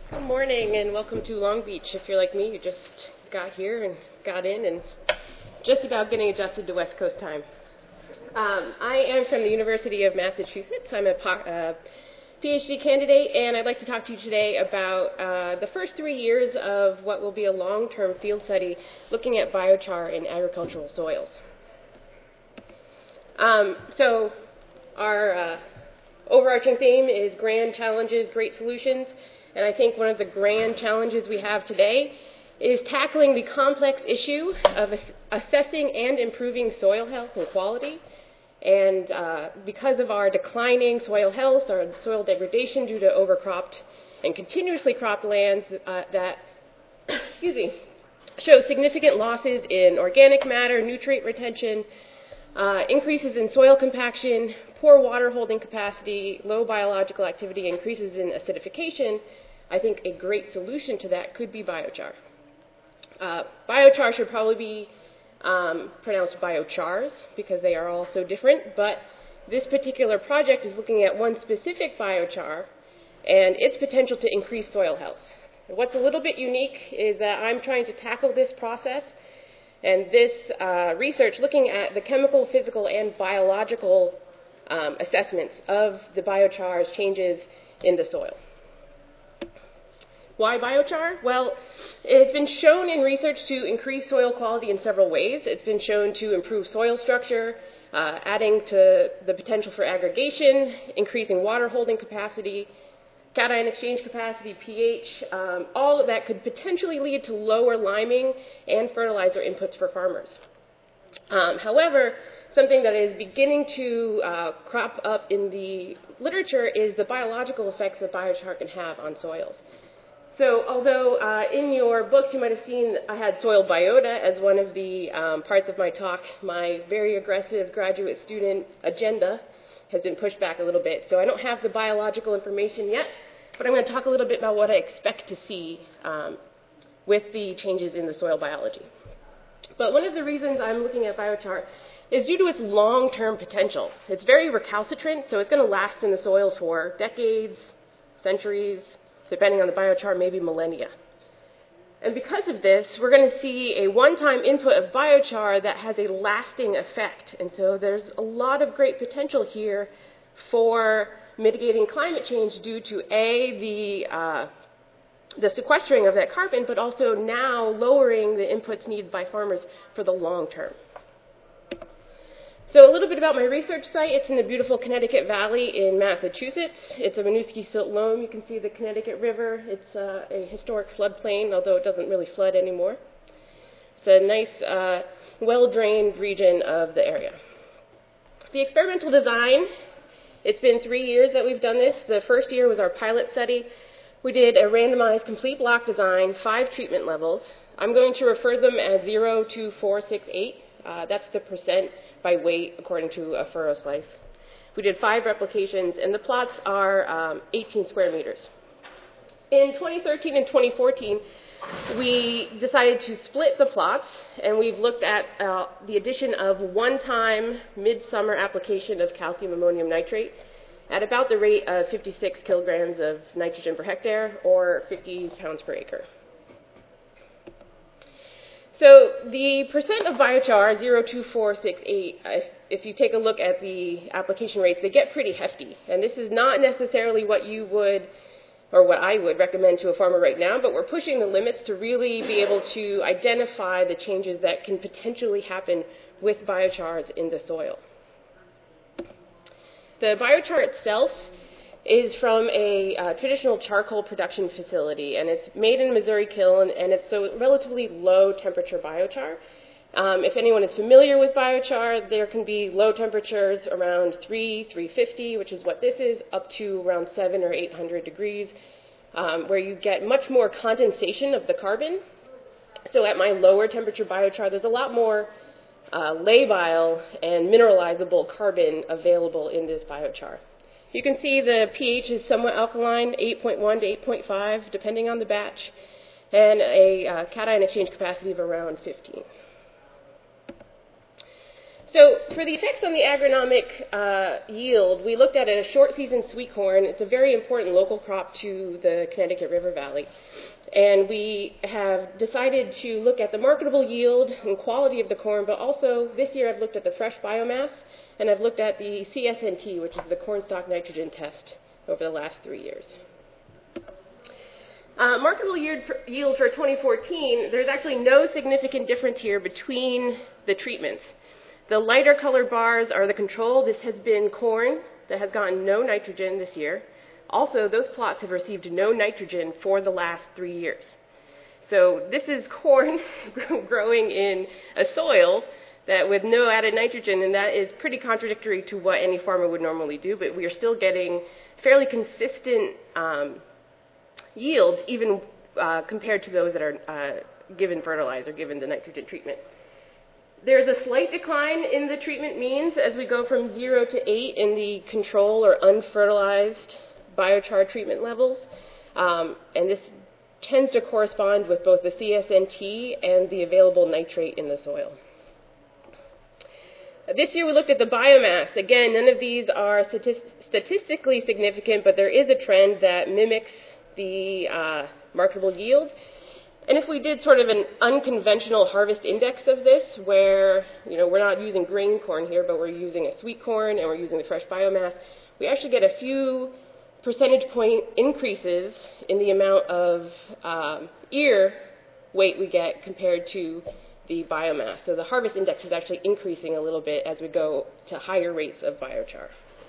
Good morning and welcome to Long Beach. If you're like me, you just got here and got in and just about getting adjusted to West Coast time. I am from the University of Massachusetts. I'm a PhD candidate, and I'd like to talk to you today about the first 3 years of what will be a long-term field study looking at biochar in agricultural soils. So our overarching theme is grand challenges, great solutions. And I think one of the grand challenges we have today is tackling the complex issue of assessing and improving soil health and quality. And because of our declining soil health, our soil degradation due to overcropped and continuously cropped lands that show significant losses in organic matter, nutrient retention, increases in soil compaction, poor water holding capacity, low biological activity, increases in acidification, I think a great solution to that could be biochar. Biochar should probably be pronounced biochars because they are all so different, but this particular project is looking at one specific biochar and its potential to increase soil health. What's a little bit unique is that I'm trying to tackle this process and this research looking at the chemical, physical, and biological assessments of the biochar's changes in the soil. Why biochar? Well, it's been shown in research to increase soil quality in several ways. It's been shown to improve soil structure, adding to the potential for aggregation, increasing water holding capacity, cation exchange capacity, pH. All of that could potentially lead to lower liming and fertilizer inputs for farmers. However, something that is beginning to crop up in the literature is the biological effects that biochar can have on soils. So although in your books you might have seen I had soil biota as one of the parts of my talk, my very aggressive graduate student agenda has been pushed back a little bit. So I don't have the biological information yet, but I'm going to talk a little bit about what I expect to see with the changes in the soil biology. But one of the reasons I'm looking at biochar is due to its long-term potential. It's very recalcitrant, so it's going to last in the soil for decades, centuries, depending on the biochar, maybe millennia. And because of this, we're going to see a one-time input of biochar that has a lasting effect. And so there's a lot of great potential here for mitigating climate change due to the sequestering of that carbon, but also now lowering the inputs needed by farmers for the long term. So a little bit about my research site. It's in the beautiful Connecticut Valley in Massachusetts. It's a Winooski silt loam. You can see the Connecticut River. It's a historic floodplain, although it doesn't really flood anymore. It's a nice, well-drained region of the area. The experimental design, it's been 3 years that we've done this. The first year was our pilot study. We did a randomized complete block design, 5 treatment levels. I'm going to refer them as 0, 2, 4, 6, 8. That's the percent by weight according to a furrow slice. We did 5 replications, and the plots are 18 square meters. In 2013 and 2014, we decided to split the plots, and we've looked at the addition of one-time midsummer application of calcium ammonium nitrate at about the rate of 56 kilograms of nitrogen per hectare, or 50 pounds per acre. So the percent of biochar, 0, 2, 4, 6, 8, if you take a look at the application rates, they get pretty hefty. And this is not necessarily what you would, or what I would recommend to a farmer right now, but we're pushing the limits to really be able to identify the changes that can potentially happen with biochars in the soil. The biochar itself is from a traditional charcoal production facility, and it's made in Missouri kiln, and it's a relatively low temperature biochar. If anyone is familiar with biochar, there can be low temperatures around 350, which is what this is, up to around 700 or 800 degrees, where you get much more condensation of the carbon. So at my lower temperature biochar, there's a lot more labile and mineralizable carbon available in this biochar. You can see the pH is somewhat alkaline, 8.1 to 8.5, depending on the batch, and a cation exchange capacity of around 15. So for the effects on the agronomic yield, we looked at a short season sweet corn. It's a very important local crop to the Connecticut River Valley. And we have decided to look at the marketable yield and quality of the corn, but also this year I've looked at the fresh biomass, and I've looked at the CSNT, which is the corn stalk nitrogen test, over the last 3 years. Marketable yield for 2014, there's actually no significant difference here between the treatments. The lighter colored bars are the control. This has been corn that has gotten no nitrogen this year. Also, those plots have received no nitrogen for the last 3 years. So this is corn growing in a soil that with no added nitrogen, and that is pretty contradictory to what any farmer would normally do, but we are still getting fairly consistent yields, even compared to those that are given fertilizer, given the nitrogen treatment. There's a slight decline in the treatment means as we go from 0 to 8 in the control or unfertilized biochar treatment levels, and this tends to correspond with both the CSNT and the available nitrate in the soil. This year we looked at the biomass. Again, none of these are statistically significant, but there is a trend that mimics the marketable yield. And if we did sort of an unconventional harvest index of this, where we're not using grain corn here, but we're using a sweet corn and we're using the fresh biomass, we actually get a few percentage point increases in the amount of ear weight we get compared to the biomass. So the harvest index is actually increasing a little bit as we go to higher rates of biochar.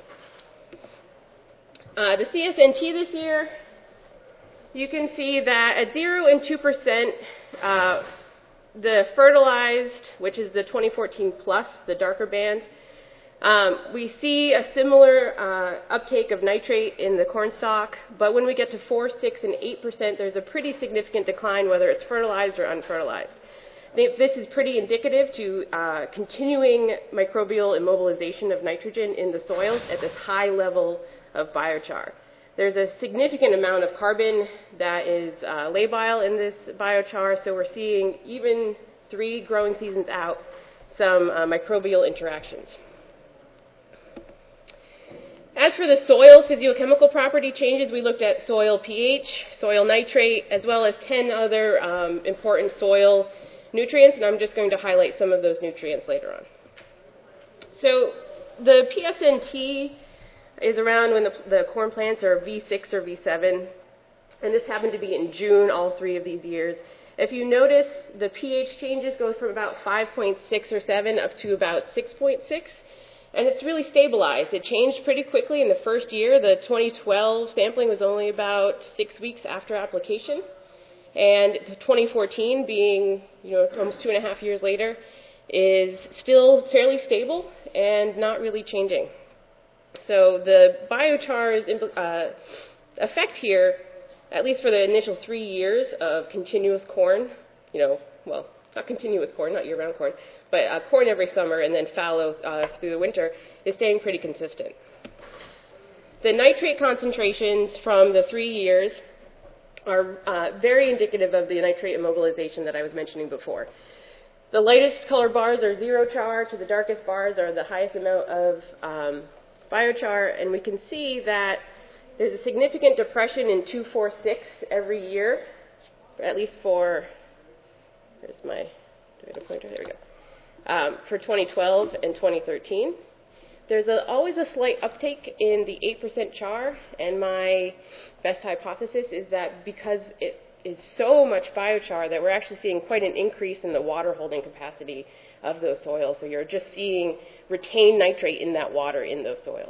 The CSNT this year, you can see that at 0 and 2%, the fertilized, which is the 2014 plus, the darker band, we see a similar uptake of nitrate in the corn stalk, but when we get to 4, 6, and 8%, there's a pretty significant decline, whether it's fertilized or unfertilized. This is pretty indicative to continuing microbial immobilization of nitrogen in the soils at this high level of biochar. There's a significant amount of carbon that is labile in this biochar, so we're seeing, even 3 growing seasons out, some microbial interactions. As for the soil physiochemical property changes, we looked at soil pH, soil nitrate, as well as 10 other important soil nutrients, and I'm just going to highlight some of those nutrients later on. So the PSNT is around when the corn plants are V6 or V7, and this happened to be in June all 3 of these years. If you notice, the pH changes go from about 5.6 or 7 up to about 6.6, and it's really stabilized. It changed pretty quickly in the first year. The 2012 sampling was only about 6 weeks after application, and 2014, being almost 2.5 years later, is still fairly stable and not really changing. So the biochar's effect here, at least for the initial 3 years of continuous corn, well, not continuous corn, not year-round corn, but corn every summer and then fallow through the winter, is staying pretty consistent. The nitrate concentrations from the 3 years are very indicative of the nitrate immobilization that I was mentioning before. The lightest color bars are 0 char, to the darkest bars are the highest amount of biochar, and we can see that there's a significant depression in 2, 4, 6 every year, at least for, there's my, do I have a pointer? There we go. For 2012 and 2013. There's always a slight uptake in the 8% char, and my best hypothesis is that because it is so much biochar that we're actually seeing quite an increase in the water holding capacity of those soils. So you're just seeing retained nitrate in that water in those soils.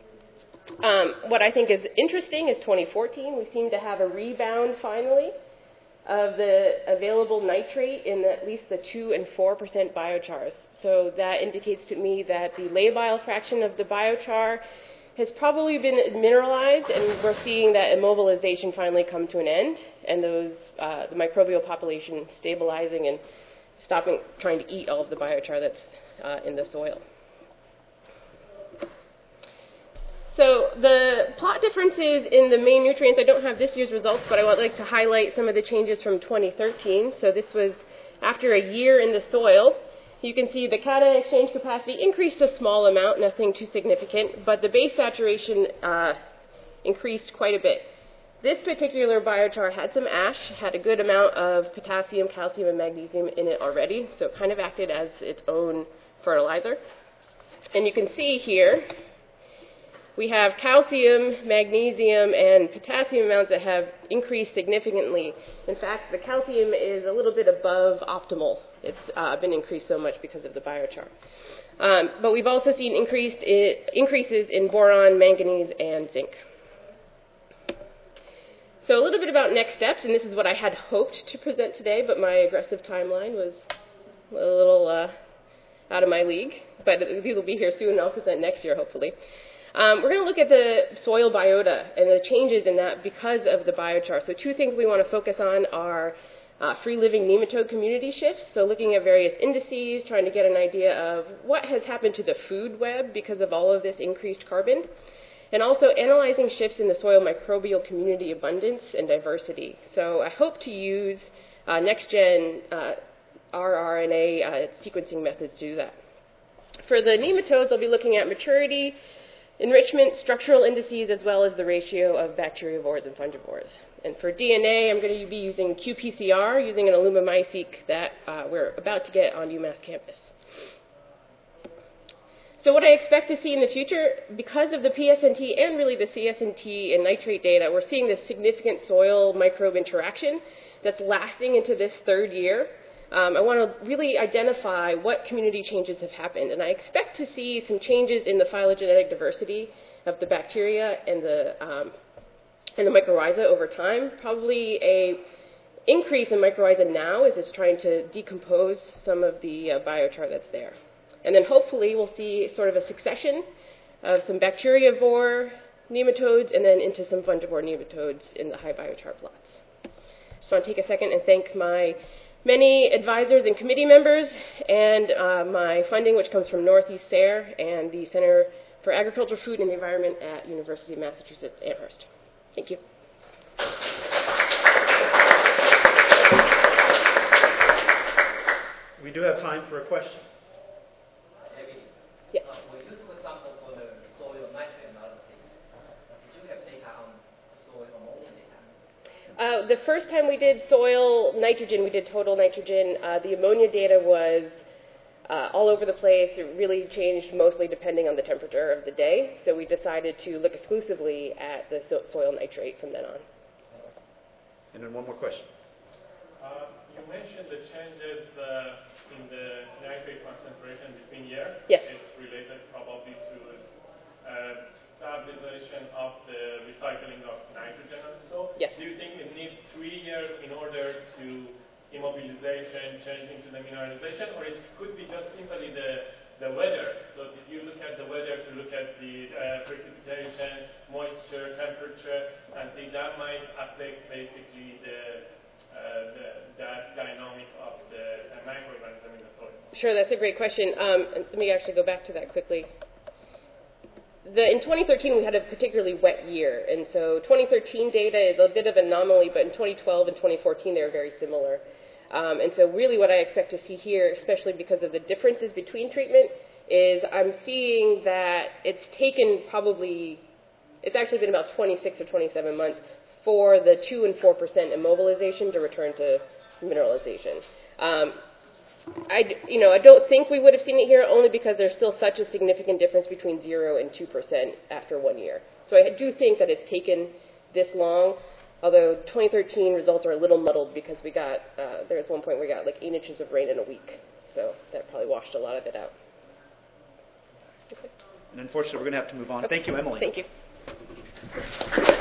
What I think is interesting is 2014. We seem to have a rebound finally of the available nitrate in at least the 2 and 4% biochars. So that indicates to me that the labile fraction of the biochar has probably been mineralized, and we're seeing that immobilization finally come to an end, and those the microbial population stabilizing and stopping trying to eat all of the biochar that's in the soil. So the plot differences in the main nutrients, I don't have this year's results, but I would like to highlight some of the changes from 2013. So this was after a year in the soil. You can see the cation exchange capacity increased a small amount, nothing too significant, but the base saturation increased quite a bit. This particular biochar had some ash, had a good amount of potassium, calcium, and magnesium in it already, so it kind of acted as its own fertilizer. And you can see here, we have calcium, magnesium, and potassium amounts that have increased significantly. In fact, the calcium is a little bit above optimal. It's been increased so much because of the biochar. But we've also seen increases in boron, manganese, and zinc. So a little bit about next steps, and this is what I had hoped to present today, but my aggressive timeline was a little out of my league. But these will be here soon, and I'll present next year, hopefully. We're going to look at the soil biota and the changes in that because of the biochar. So two things we want to focus on are free-living nematode community shifts, so looking at various indices, trying to get an idea of what has happened to the food web because of all of this increased carbon, and also analyzing shifts in the soil microbial community abundance and diversity. So I hope to use next-gen rRNA sequencing methods to do that. For the nematodes, I'll be looking at maturity, enrichment, structural indices, as well as the ratio of bacteriivores and fungivores. And for DNA, I'm going to be using qPCR, using an Illumina-MiSeq that we're about to get on UMass campus. So what I expect to see in the future, because of the PSNT and really the CSNT and nitrate data, we're seeing this significant soil microbe interaction that's lasting into this third year. I want to really identify what community changes have happened, and I expect to see some changes in the phylogenetic diversity of the bacteria and the mycorrhiza over time. Probably a increase in mycorrhiza now as it's trying to decompose some of the biochar that's there. And then hopefully we'll see sort of a succession of some bacteriivore nematodes and then into some fungivore nematodes in the high biochar plots. Just want to take a second and thank my many advisors and committee members and my funding, which comes from Northeast SARE and the Center for Agriculture, Food, and the Environment at University of Massachusetts Amherst. Thank you. We do have time for a question. Yeah. We use, for example, for the soil nitrate analysis. Did you have data on soil ammonia data? The first time we did soil nitrogen, we did total nitrogen. The ammonia data was all over the place. It really changed mostly depending on the temperature of the day. So we decided to look exclusively at the soil nitrate from then on. And then one more question. You mentioned the changes in the nitrate concentration between years. Yes. It's related probably to stabilization of the recycling of nitrogen and so. Yes. Do you think it needs 3 years in order to immobilization, changing to the mineralization, or it could be just simply the weather? So if you look at the weather to look at the precipitation, moisture, temperature, and think that might affect basically that dynamic of the microorganism in the soil. Sure, that's a great question. Let me actually go back to that quickly. In 2013, we had a particularly wet year, and so 2013 data is a bit of an anomaly, but in 2012 and 2014, they were very similar. And so really what I expect to see here, especially because of the differences between treatment, is I'm seeing that it's actually been about 26 or 27 months for the 2 and 4% immobilization to return to mineralization. I don't think we would have seen it here only because there's still such a significant difference between 0 and 2% after 1 year. So I do think that it's taken this long, although 2013 results are a little muddled because there was one point where we got like 8 inches of rain in a week. So that probably washed a lot of it out. Okay. And unfortunately, we're going to have to move on. Okay. Thank you, Emily. Thank you.